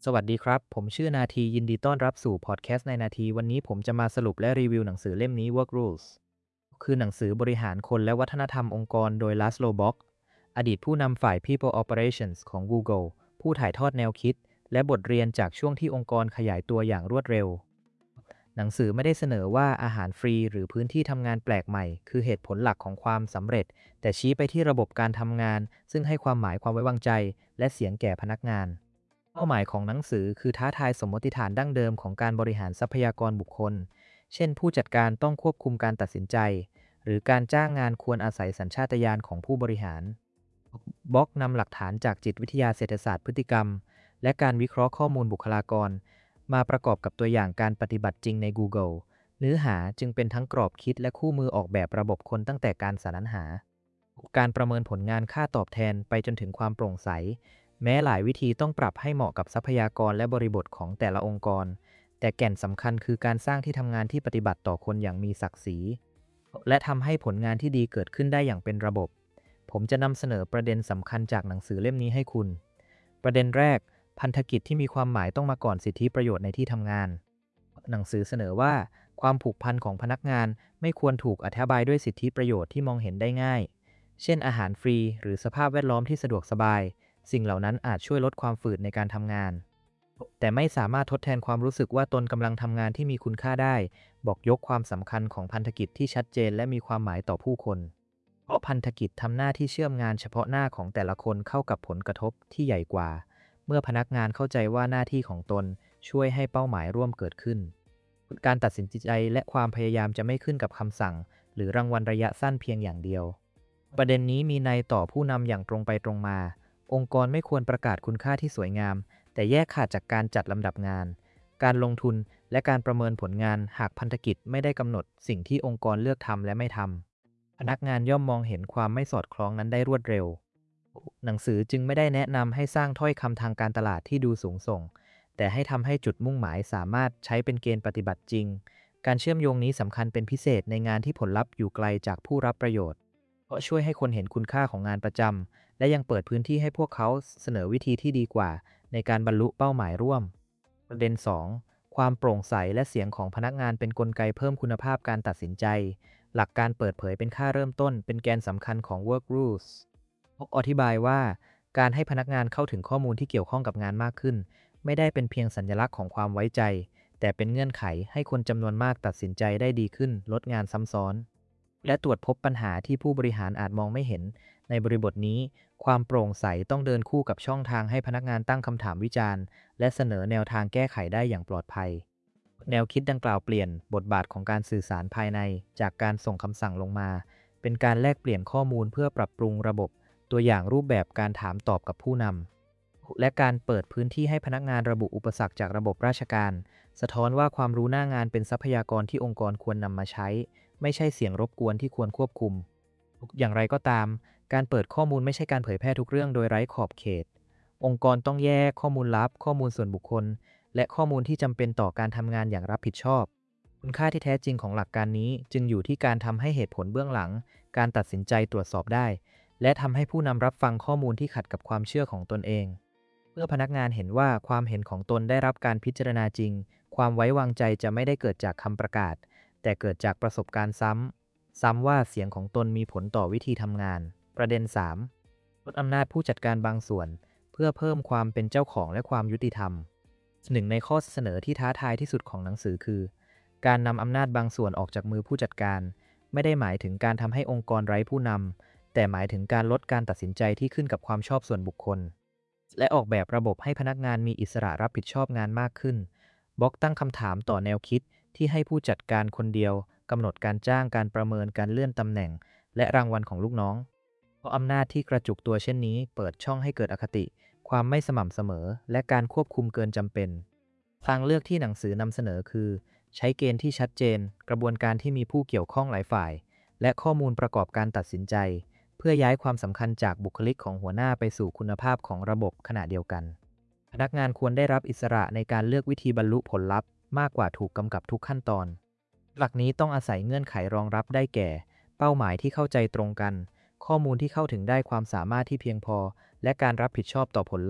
สวัสดีครับ ผมชื่อนาทียินดีต้อนรับสู่พอดแคสต์ในนาทีวันนี้ผมจะมาสรุปและรีวิวหนังสือเล่มนี้ Work Rules คือหนังสือบริหารคนและวัฒนธรรมองค์กรโดย Laszlo Bock อดีตผู้นำฝ่าย People Operations ของ Google ผู้ถ่ายทอดแนวคิดและบทเรียนจากช่วงที่องค์กรขยายตัวอย่างรวดเร็ว หนังสือไม่ได้เสนอว่าอาหารฟรีหรือพื้นที่ทำงานแปลกใหม่คือเหตุผลหลักของความสำเร็จแต่ชี้ไปที่ระบบการทำงานซึ่งให้ความหมายความไว้วางใจและเสียงแก่พนักงาน เป้าหมายของหนังสือคือท้าทายสมมติฐานดั้งเดิมของการบริหารทรัพยากรบุคคล เช่นผู้จัดการต้องควบคุมการตัดสินใจ หรือการจ้างงานควรอาศัยสัญชาตญาณของผู้บริหารบล็อกนำหลักฐานจากจิตวิทยาเศรษฐศาสตร์พฤติกรรม และการวิเคราะห์ข้อมูลบุคลากร มาประกอบกับตัวอย่างการปฏิบัติจริงใน Google เนื้อหาจึงเป็นทั้งกรอบคิดและคู่มือออกแบบระบบคนตั้งแต่การสรรหา การประเมินผลงานค่าตอบแทนไปจนถึงความโปร่งใส แม้หลายวิธีต้องปรับให้เหมาะกับทรัพยากรและบริบทของแต่ละองค์กร แต่แก่นสำคัญคือการสร้างที่ทำงานที่ปฏิบัติต่อคนอย่างมีศักดิ์ศรี และทำให้ผลงานที่ดีเกิดขึ้นได้อย่างเป็นระบบ ผมจะนำเสนอประเด็นสำคัญจากหนังสือเล่มนี้ให้คุณ ประเด็นแรก พันธกิจที่มีความหมายต้องมาก่อนสิทธิประโยชน์ในที่ทำงาน หนังสือเสนอว่าความผูกพันของพนักงานไม่ควรถูกอธิบายด้วยสิทธิประโยชน์ที่มองเห็นได้ง่าย เช่นอาหารฟรีหรือสภาพแวดล้อมที่สะดวกสบาย สิ่งเหล่านั้นอาจช่วยลดความฝืดในการทำงาน แต่ไม่สามารถทดแทนความรู้สึกว่าตนกำลังทำงานที่มีคุณค่าได้ บอกยกความสำคัญของพันธกิจที่ชัดเจนและมีความหมายต่อผู้คน เพราะพันธกิจทำหน้าที่เชื่อมงานเฉพาะหน้าของแต่ละคนเข้ากับผลกระทบที่ใหญ่กว่า เมื่อพนักงานเข้าใจว่าหน้าที่ของตนช่วยให้เป้าหมายร่วมเกิดขึ้น การตัดสินใจและความพยายามจะไม่ขึ้นกับคำสั่งหรือรางวัลระยะสั้นเพียงอย่างเดียว ประเด็นนี้มีนัยต่อผู้นำอย่างตรงไปตรงมา องค์กรไม่ควรประกาศคุณค่าที่สวยงาม แต่แยกขาดจากการจัดลำดับงาน การลงทุนและการประเมินผลงานหากพันธกิจไม่ได้กำหนดสิ่งที่องค์กรเลือกทำและไม่ทำ พนักงานย่อมมองเห็นความไม่สอดคล้องนั้นได้รวดเร็ว หนังสือจึงไม่ได้แนะนำให้สร้างถ้อยคำทางการตลาดที่ดูสูงส่ง แต่ให้ทำให้จุดมุ่งหมายสามารถใช้เป็นเกณฑ์ปฏิบัติจริง การเชื่อมโยงนี้สำคัญเป็นพิเศษในงานที่ผลลัพธ์อยู่ไกลจากผู้รับประโยชน์ เพราะช่วยให้คนเห็นคุณค่าของงานประจำ และยังเปิดพื้นที่ให้พวกเขาเสนอวิธีที่ดีกว่าในการบรรลุเป้าหมายร่วม ประเด็น 2 ความโปร่งใสและเสียงของพนักงานเป็นกลไกเพิ่มคุณภาพการตัดสินใจ หลักการเปิดเผยเป็นค่าเริ่มต้นเป็นแกนสำคัญของ Work Rules อธิบายว่าการให้พนักงานเข้าถึงข้อมูลที่เกี่ยวข้องกับงานมากขึ้น ไม่ได้เป็นเพียงสัญลักษณ์ของความไว้ใจ แต่เป็นเงื่อนไขให้คนจำนวนมากตัดสินใจได้ดีขึ้นลดงานซ้ำซ้อน และตรวจพบปัญหาที่ผู้บริหารอาจมองไม่เห็น ในบริบทนี้ ความโปร่งใสต้องเดินคู่กับช่องทางให้พนักงานตั้งคำถามวิจารณ์และเสนอแนวทางแก้ไขได้อย่างปลอดภัย แนวคิดดังกล่าวเปลี่ยนบทบาทของการสื่อสารภายในจากการส่งคำสั่งลงมา เป็นการแลกเปลี่ยนข้อมูลเพื่อปรับปรุงระบบ ตัวอย่างรูปแบบการถามตอบกับผู้นำ และการเปิดพื้นที่ให้พนักงานระบุอุปสรรคจากระบบราชการ สะท้อนว่าความรู้หน้างานเป็นทรัพยากรที่องค์กรควรนำมาใช้ ไม่ใช่เสียงรบกวนที่ควรควบคุม อย่างไรก็ตาม การเปิดข้อมูลไม่ใช่การเผยแพร่ทุกเรื่องโดยไร้ขอบเขต องค์กรต้องแยกข้อมูลลับ ข้อมูลส่วนบุคคล และข้อมูลที่จำเป็นต่อการทำงานอย่างรับผิดชอบ คุณค่าที่แท้จริงของหลักการนี้จึงอยู่ที่การทำให้เหตุผลเบื้องหลัง การตัดสินใจตรวจสอบได้ และทำให้ผู้นำรับฟังข้อมูลที่ขัดกับความเชื่อของตนเอง เมื่อพนักงานเห็นว่าความเห็นของตนได้รับการพิจารณาจริง ความไว้วางใจจะไม่ได้เกิดจากคำประกาศ แต่เกิดจากประสบการณ์ซ้ำว่าเสียงของตนมีผลต่อวิธีทำงาน ประเด็น 3 ลดอำนาจผู้จัดการบางส่วน เพื่อเพิ่มความเป็นเจ้าของและความยุติธรรม หนึ่งในข้อเสนอที่ท้าทายที่สุดของหนังสือคือ การนำอำนาจบางส่วนออกจากมือผู้จัดการ ไม่ได้หมายถึงการทำให้องค์กรไร้ผู้นำ แต่หมายถึงการลดการตัดสินใจที่ขึ้นกับความชอบส่วนบุคคล และออกแบบระบบให้พนักงานมีอิสระรับผิดชอบงานมากขึ้นบล็อกตั้งคำถามต่อแนวคิดที่ให้ผู้จัดการคนเดียวกำหนดการจ้างการประเมินการเลื่อนตำแหน่ง และรางวัลของลูกน้อง เพราะอำนาจที่กระจุกตัวเช่นนี้เปิดช่องให้เกิดอคติ ความไม่สม่ำเสมอ และการควบคุมเกินจำเป็น ทางเลือกที่หนังสือนำเสนอคือ ใช้เกณฑ์ที่ชัดเจน กระบวนการที่มีผู้เกี่ยวข้องหลายฝ่าย และข้อมูลประกอบการตัดสินใจ เพื่อย้ายความสำคัญจากบุคลิกของหัวหน้าไปสู่คุณภาพของระบบขณะเดียวกัน พนักงานควรได้รับอิสระในการเลือกวิธีบรรลุผลลัพธ์มากกว่าถูกกำกับทุกขั้นตอน หลักนี้ต้องอาศัยเงื่อนไขรองรับได้แก่ เป้าหมายที่เข้าใจตรงกัน ข้อมูลที่เข้าถึงได้ความสามารถที่เพียงพอ และการรับผิดชอบต่อผลลัพธ์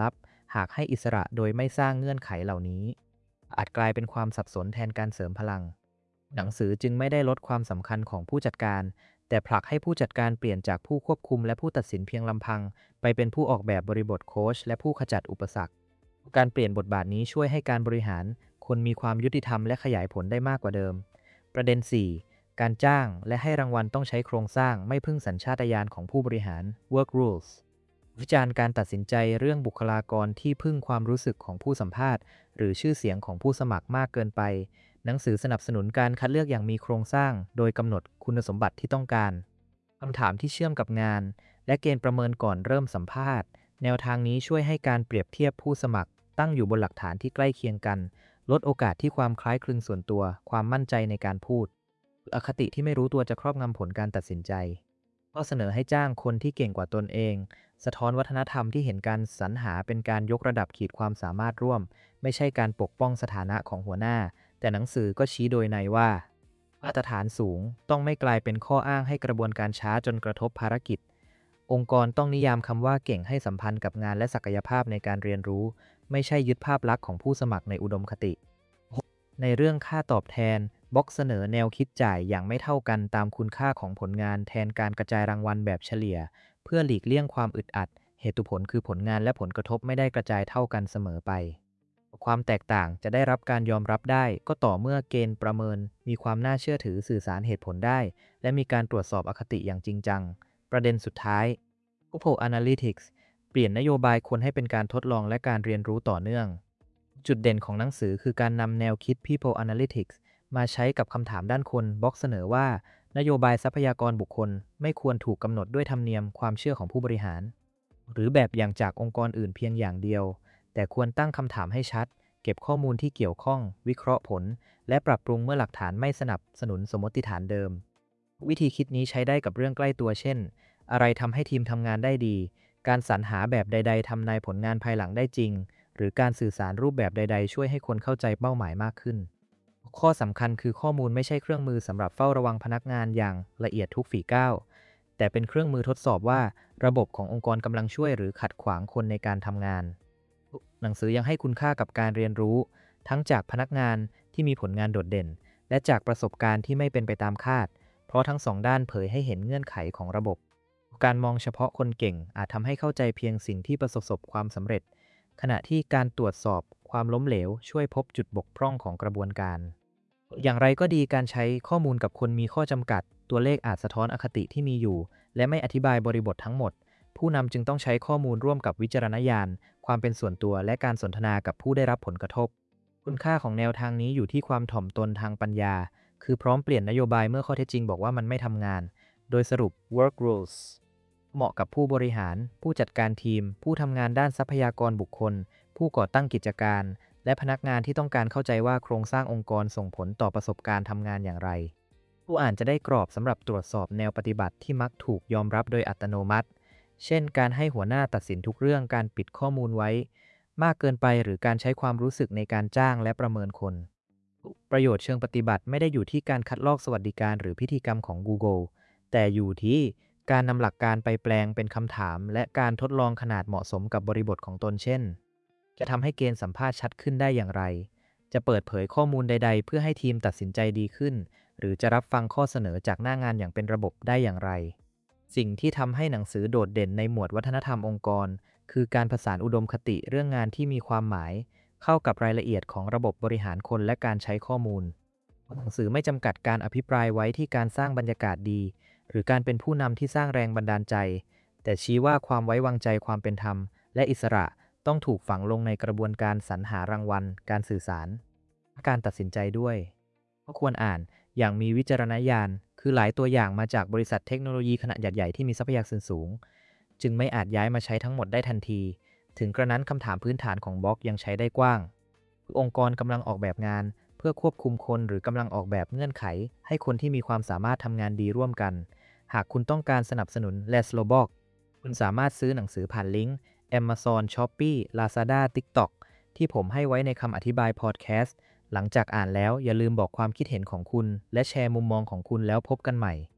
หากให้อิสระโดยไม่สร้างเงื่อนไขเหล่านี้อาจกลายเป็นความสับสนแทนการเสริมพลังหนังสือจึงไม่ได้ลดความสำคัญของผู้จัดการแต่ผลักให้ผู้จัดการเปลี่ยนจากผู้ควบคุมและผู้ตัดสินเพียงลำพังไปเป็นผู้ออกแบบบริบทโค้ชและผู้ขจัดอุปสรรคการเปลี่ยนบทบาทนี้ช่วยให้การบริหารคนมีความยุติธรรมและขยายผลได้มากกว่าเดิมประเด็น 4. การจ้างและให้รางวัลต้องใช้โครงสร้างไม่พึ่งสัญชาตญาณของผู้บริหาร work rules วิจารณ์การตัดสินใจเรื่องบุคลากรที่พึ่งความรู้สึกของผู้สัมภาษณ์หรือชื่อเสียงของผู้สมัครมากเกินไปหนังสือสนับสนุนการคัดเลือกอย่างมีโครงสร้างโดยกำหนดคุณสมบัติที่ต้องการคำถามที่เชื่อมกับงานและเกณฑ์ประเมินก่อนเริ่มสัมภาษณ์แนวทางนี้ช่วยให้การเปรียบเทียบผู้สมัครตั้งอยู่บนหลักฐานที่ใกล้เคียงกันลดโอกาสที่ความคล้ายคลึงส่วนตัวความมั่นใจในการพูดอคติที่ไม่รู้ตัวจะครอบงำผลการตัดสินใจก็เสนอให้จ้างคนที่เก่งกว่าตนเองสะท้อนวัฒนธรรมที่เห็นการสรรหาเป็นการยกระดับขีดความสามารถร่วมไม่ใช่การปกป้องสถานะของหัวหน้าแต่หนังสือก็ชี้โดยในว่ามาตรฐานสูงต้องไม่กลายเป็นข้ออ้างให้กระบวนการช้าจนกระทบภารกิจองค์กรต้องนิยามคำว่าเก่งให้สัมพันธ์กับงานและศักยภาพในการเรียนรู้ไม่ใช่ยึดภาพลักษณ์ของผู้สมัครในอุดมคติในเรื่องค่าตอบแทนบ็อกเสนอแนวคิดจ่ายอย่างไม่เท่ากันตามคุณค่าของผลงานแทนการกระจายรางวัลแบบเฉลี่ยเพื่อหลีกเลี่ยงความอึดอัดเหตุผลคือผลงานและผลกระทบไม่ได้กระจายเท่ากันเสมอไปความแตกต่างจะได้รับการยอมรับได้ก็ต่อเมื่อเกณฑ์ประเมินมีความน่าเชื่อถือสื่อสารเหตุผลได้และมีการตรวจสอบอคติอย่างจริงจังประเด็นสุดท้าย People Analytics เปลี่ยนนโยบายคนให้เป็นการทดลองและการเรียนรู้ต่อเนื่องจุดเด่นของหนังสือคือการนำแนวคิด People Analytics มาใช้กับคำถามด้านคนบ็อกเสนอว่านโยบายทรัพยากรบุคคลไม่ควรถูกกำหนดด้วยธรรมเนียมความเชื่อของผู้บริหารหรือแบบอย่างจากองค์กรอื่นเพียงอย่างเดียวแต่ควรตั้งคำถามให้ชัดเก็บข้อมูลที่เกี่ยวข้องวิเคราะห์ผลและปรับปรุงเมื่อหลักฐานไม่สนับสนุนสมมติฐานเดิมวิธีคิดนี้ใช้ได้กับเรื่องใกล้ตัวเช่นอะไรทำให้ทีมทำงานได้ดีการสรรหาแบบใดๆทำนายผลงานภายหลังได้จริงหรือการสื่อสารรูปแบบใดๆช่วยให้คนเข้าใจเป้าหมายมากขึ้นข้อสำคัญคือข้อมูลไม่ใช่เครื่องมือสำหรับเฝ้าระวังพนักงานอย่างละเอียดทุกฝีก้าวแต่เป็นเครื่องมือทดสอบว่าระบบขององค์กรกำลังช่วยหรือขัดขวางคนในการทำงานหนังสือยังให้คุณค่ากับการเรียนรู้ทั้งจากพนักงานที่มีผลงานโดดเด่นและจากประสบการณ์ที่ไม่เป็นไปตามคาดเพราะทั้งสองด้านเผยให้เห็นเงื่อนไขของระบบการมองเฉพาะคนเก่งอาจทำให้เข้าใจเพียงสิ่งที่ประสบความสำเร็จขณะที่การตรวจสอบความล้มเหลวช่วยพบจุดบกพร่องของกระบวนการอย่างไรก็ดีการใช้ข้อมูลกับคนมีข้อจำกัดตัวเลขอาจสะท้อนอคติที่มีอยู่และไม่อธิบายบริบททั้งหมดผู้นำจึงต้องใช้ข้อมูลร่วมกับวิจารณญาณความเป็นส่วนตัวและการสนทนากับผู้ได้รับผลกระทบคุณค่าของแนวทางนี้อยู่ที่ความถ่อมตนทางปัญญาคือพร้อมเปลี่ยนนโยบายเมื่อข้อเท็จจริงบอกว่ามันไม่ทำงานโดยสรุป work rules เหมาะกับผู้บริหารผู้จัดการทีมผู้ทำงานด้านทรัพยากรบุคคลผู้ก่อตั้งกิจการและพนักงานที่ต้องการเข้าใจว่าโครงสร้างองค์กรส่งผลต่อประสบการณ์ทำงานอย่างไรผู้อ่านจะได้กรอบสำหรับตรวจสอบแนวปฏิบัติที่มักถูกยอมรับโดยอัตโนมัติเช่นการให้หัวหน้าตัดสินทุกเรื่องการปิดข้อมูลไว้มากเกินไปหรือการใช้ความรู้สึกในการจ้างและประเมินคนประโยชน์เชิงปฏิบัติไม่ได้อยู่ที่การคัดลอกสวัสดิการหรือพิธีกรรมของ Google แต่อยู่ที่การนำหลักการไปแปลงเป็นคำถามและการทดลองขนาดเหมาะสมกับบริบทของตนเช่นจะทำให้เกณฑ์สัมภาษณ์ชัดขึ้นได้อย่างไรจะเปิดเผยข้อมูลใดๆเพื่อให้ทีมตัดสินใจดีขึ้นหรือจะรับฟังข้อเสนอจากหน้างานอย่างเป็นระบบได้อย่างไรสิ่งที่ทำให้หนังสือโดดเด่นในหมวดวัฒนธรรมองค์กรคือการผสานอุดมคติเรื่องงานที่มีความหมายเข้ากับรายละเอียดของระบบบริหารคนและการใช้ข้อมูลหนังสือไม่จำกัดการอภิปรายไว้ที่การสร้างบรรยากาศดีหรือการเป็นผู้นำที่สร้างแรงบันดาลใจแต่ชี้ว่าความไว้วางใจความเป็นธรรมและอิสระต้องถูกฝังลงในกระบวนการสรรหารางวัลการสื่อสารการตัดสินใจด้วยก็ควรอ่านอย่างมีวิจารณญาณคือหลายตัวอย่างมาจากบริษัทเทคโนโลยีขนาดใหญ่ๆที่มีทรัพยากรสูงจึงไม่อาจย้ายมาใช้ทั้งหมดได้ทันทีถึงกระนั้นคำถามพื้นฐานของบล็อกยังใช้ได้กว้างองค์กรกำลังออกแบบงานเพื่อควบคุมคนหรือกำลังออกแบบเงื่อนไขให้คนที่มีความสามารถทำงานดีร่วมกันหากคุณต้องการสนับสนุน Laszlo Bock คุณสามารถซื้อหนังสือผ่านลิงก์ Amazon Shopee Lazada TikTok ที่ผมให้ไว้ในคำอธิบายพอดแคสต์หลังจากอ่านแล้วอย่าลืมบอกความคิดเห็นของคุณและแชร์มุมมองของคุณแล้วพบกันใหม่